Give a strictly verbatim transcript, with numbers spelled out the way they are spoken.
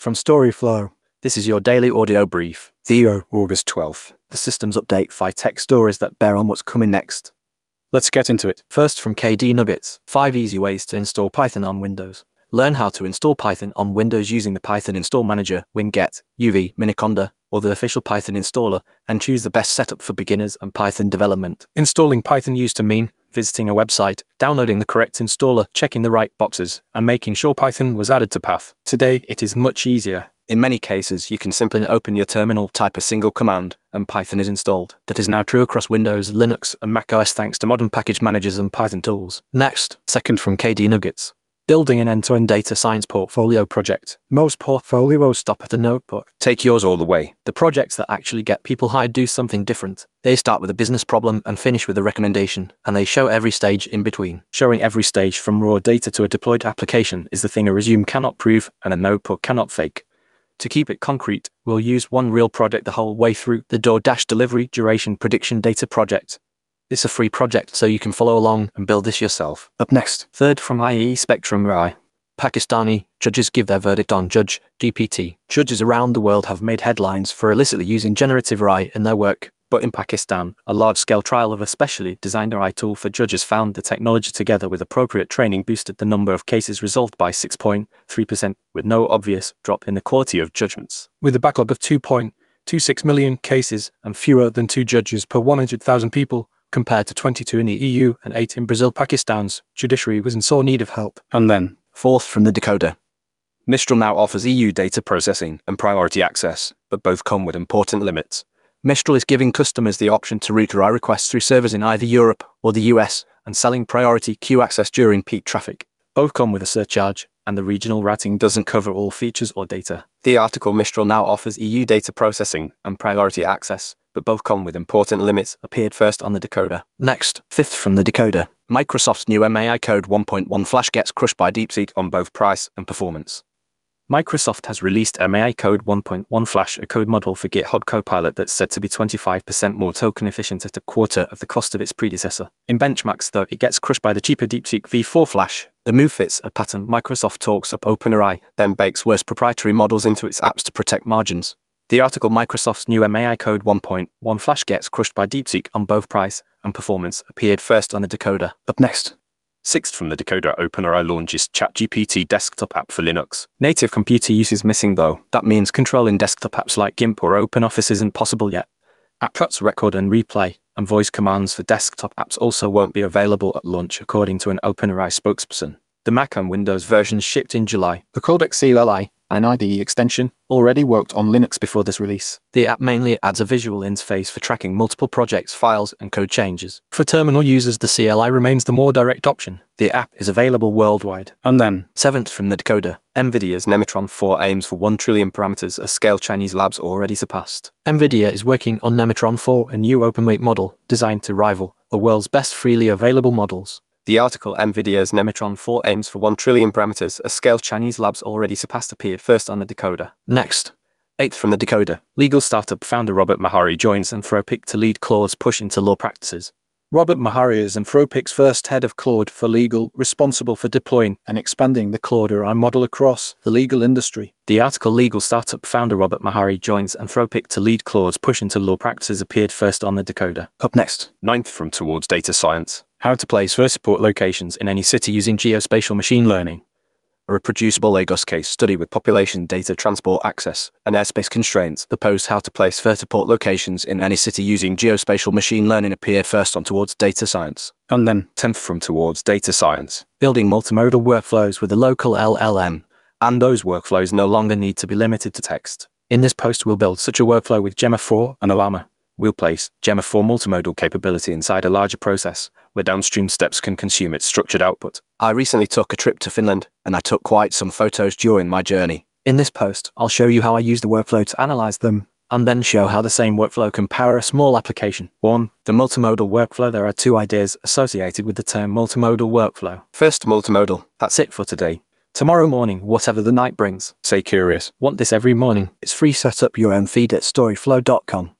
From Storyflow, this is your daily audio brief. Theo, August twelfth. The systems update five tech stories that bear on what's coming next. Let's get into it. First, from K D Nuggets, five easy ways to install Python on Windows. Learn how to install Python on Windows using the Python Install Manager, Winget, U V, Miniconda, or the official Python installer, and choose the best setup for beginners and Python development. Installing Python used to mean visiting a website, downloading the correct installer, checking the right boxes, and making sure Python was added to path. Today, it is much easier. In many cases, you can simply open your terminal, type a single command, and Python is installed. That is now true across Windows, Linux, and macOS thanks to modern package managers and Python tools. Next, second from K D Nuggets. Building an end-to-end data science portfolio project. Most portfolios stop at a notebook. Take yours all the way. The projects that actually get people hired do something different. They start with a business problem and finish with a recommendation, and they show every stage in between. Showing every stage from raw data to a deployed application is the thing a resume cannot prove and a notebook cannot fake. To keep it concrete, we'll use one real project the whole way through, the DoorDash Delivery Duration Prediction Data Project. It's a free project, so you can follow along and build this yourself. Up next, third from I E E Spectrum R I. Pakistani judges give their verdict on Judge G P T. Judges around the world have made headlines for illicitly using generative A I in their work. But in Pakistan, a large-scale trial of a specially designed A I tool for judges found the technology together with appropriate training boosted the number of cases resolved by six point three percent, with no obvious drop in the quality of judgments. With a backlog of two point two six million cases and fewer than two judges per one hundred thousand people, compared to twenty-two in the E U and eight in Brazil, Pakistan's judiciary was in sore need of help. And then, fourth from the Decoder. Mistral now offers E U data processing and priority access, but both come with important limits. Mistral is giving customers the option to route A I requests through servers in either Europe or the U S and selling priority queue access during peak traffic. Both come with a surcharge, and the regional routing doesn't cover all features or data. The article Mistral now offers E U data processing and priority access, but both come with important limits, appeared first on the Decoder. Next, fifth from the Decoder. Microsoft's new M A I Code one point one Flash gets crushed by DeepSeek on both price and performance. Microsoft has released M A I Code one point one Flash, a code model for GitHub Copilot that's said to be twenty-five percent more token efficient at a quarter of the cost of its predecessor. In benchmarks, though, it gets crushed by the cheaper DeepSeek V four Flash. The move fits a pattern Microsoft talks up OpenAI, then bakes worse proprietary models into its apps to protect margins. The article Microsoft's new M A I Code one point one Flash gets crushed by DeepSeek on both price and performance appeared first on the Decoder. Up next. Sixth from the Decoder, OpenAI launches ChatGPT desktop app for Linux. Native computer use is missing though. That means controlling desktop apps like GIMP or OpenOffice isn't possible yet. Applets record and replay, and voice commands for desktop apps also won't be available at launch, according to an OpenAI spokesperson. The Mac and Windows versions shipped in July. The Codex C L I, an I D E extension, already worked on Linux before this release. The app mainly adds a visual interface for tracking multiple projects, files, and code changes. For terminal users, the C L I remains the more direct option. The app is available worldwide. And then, seventh from the Decoder. NVIDIA's Nematron four aims for one trillion parameters, a scale Chinese labs already surpassed. NVIDIA is working on Nematron four, a new open-weight model designed to rival the world's best freely available models. The article NVIDIA's Nematron four aims for one trillion parameters, a scale Chinese labs already surpassed appeared first on the Decoder. Next. Eighth from the Decoder. Legal startup founder Robert Mahari joins Anthropic to lead Claude's push into law practices. Robert Mahari is Anthropic's first head of Claude for legal, responsible for deploying and expanding the Claude A I model across the legal industry. The article Legal startup founder Robert Mahari joins Anthropic to lead Claude's push into law practices appeared first on the Decoder. Up next. Ninth from Towards Data Science. How to place vertiport locations in any city using geospatial machine learning. A reproducible Lagos case study with population data transport access and airspace constraints. The post How to Place Vertiport Locations in Any City Using Geospatial Machine Learning appeared first on Towards Data Science. And then, tenth from Towards Data Science. Building multimodal workflows with a local L L M. And those workflows no longer need to be limited to text. In this post, we'll build such a workflow with Gemma four and Llama. We'll place Gemma four multimodal capability inside a larger process, where downstream steps can consume its structured output. I recently took a trip to Finland, and I took quite some photos during my journey. In this post, I'll show you how I use the workflow to analyze them, and then show how the same workflow can power a small application. one. The multimodal workflow. There are two ideas associated with the term multimodal workflow. First, multimodal. That's it for today. Tomorrow morning, whatever the night brings. stay curious. Want this every morning? It's free. Set up your own feed at storyflow dot com.